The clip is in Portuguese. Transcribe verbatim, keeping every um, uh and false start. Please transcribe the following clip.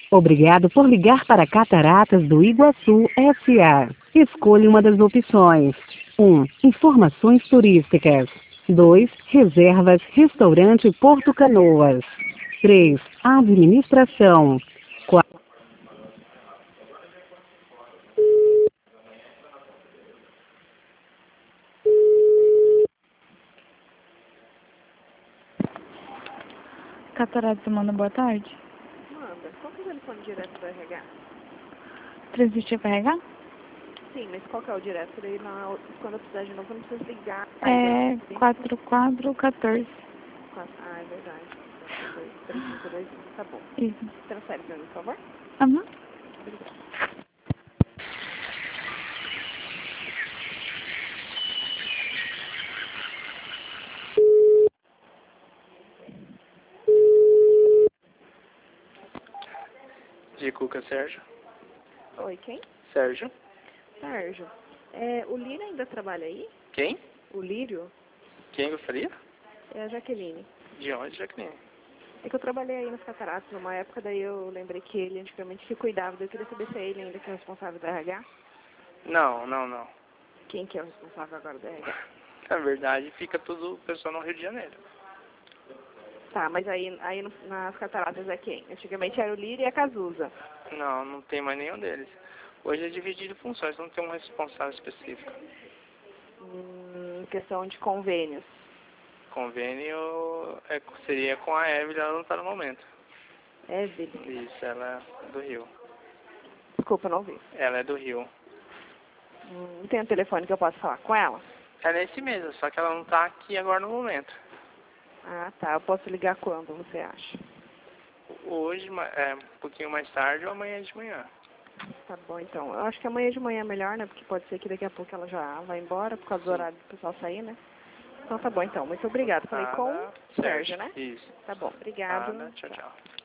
Obrigado por ligar para Cataratas do Iguaçu S A Escolha uma das opções. um. Informações turísticas. dois. Reservas, restaurante Porto Canoas. três. Administração. quatro. Cataratas manda boa tarde. Manda. Qual que é o telefone direto do R H? Transistir para R H? Sim, mas qual que é o direto? Daí na, quando eu precisar de novo, eu não preciso ligar. É quatro quatro um quatro. Ah, é verdade. dois três cinco dois, tá bom. Isso. Transfere pra mim, por favor. Aham. Obrigada. De Cuca, Sérgio. Oi, quem? Sérgio. Sérgio. É, o Lírio ainda trabalha aí? Quem? O Lírio? Quem gostaria? É a Jaqueline. De onde, Jaqueline? É que eu trabalhei aí nas Cataratas numa época, daí eu lembrei que ele antigamente que cuidava, daí eu queria saber se é ele ainda que é o responsável do R H. Não, não, não. Quem que é o responsável agora do R H? Na verdade, fica tudo o pessoal no Rio de Janeiro. Tá, mas aí, aí no, nas Cataratas é quem? Antigamente era o Lírio e a Cazuza. Não, não tem mais nenhum deles. Hoje é dividido funções, não tem um responsável específico. Hum, questão de convênios. Convênio é, seria com a Evelyn, ela não está no momento. Evelyn? Isso, ela é do Rio. Desculpa, não ouvi. Ela é do Rio. Hum, tem um telefone que eu posso falar com ela? Ela é esse mesmo, só que ela não está aqui agora no momento. Ah, tá. Eu posso ligar quando, você acha? Hoje, é, um pouquinho mais tarde ou amanhã de manhã. Tá bom, então. Eu acho que amanhã de manhã é melhor, né? Porque pode ser que daqui a pouco ela já vai embora, por causa do horário do pessoal sair, né? Então tá bom, então. Muito obrigada. Falei com o Sérgio, né? Isso. Tá bom, obrigado. Nada, tchau, tchau.